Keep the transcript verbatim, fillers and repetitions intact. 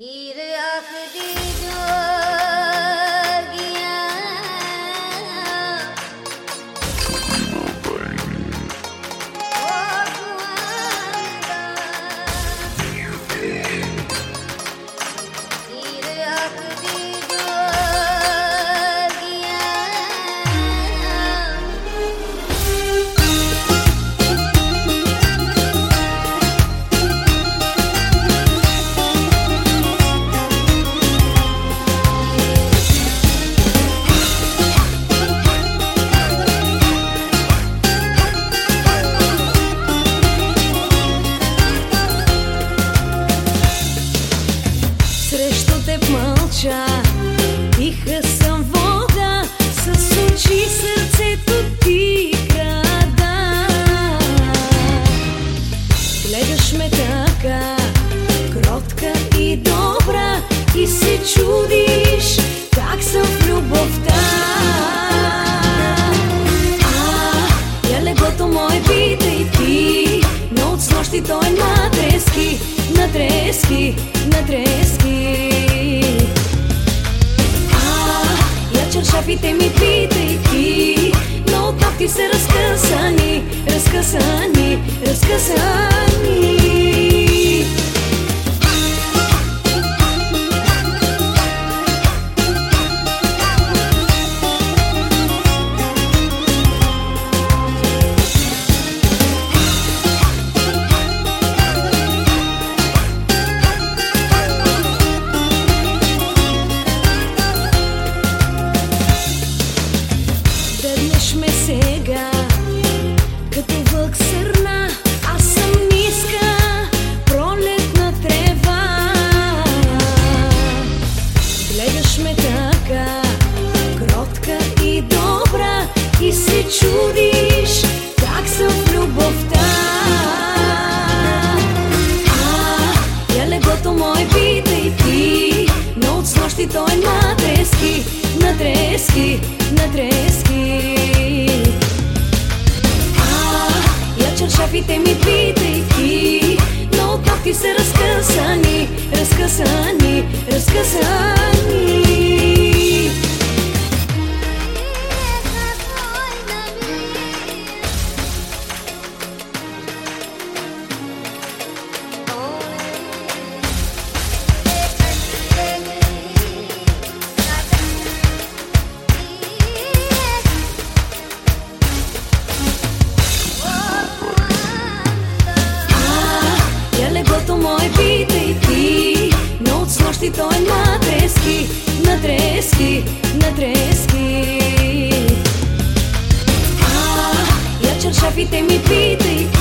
हीर आखदी जोगियां ओ गुआंदा हीर आखदी Срещу теб мълча, тиха съм вода, с очи сърцето ти крада. Гледаш ме така, кротка и добра, и се чудиш как съм в любовта. А, я леглото мое питай ти, но от снощи той натрески, натрески, натрески. А, я чаршафите ми питай ти, но от ногти са разкъсани, разкъсани, разкъсани. Дърнеш ме сега, като вълк сърна, аз съм ниска, пролетна трева. Гледаш ме така, кротка и добра, и се чудиш как съм в любовта. А, я леглото мое питай ти, но от снощи той натрески, натрески, натрески. А, я чаршафите ми питай ти, но от ногти са разкъсани, разкъсани, разкъсани. Леглото мое питай ти, но от снощи той натрески, натрески, натрески. А, я чаршафите ми питай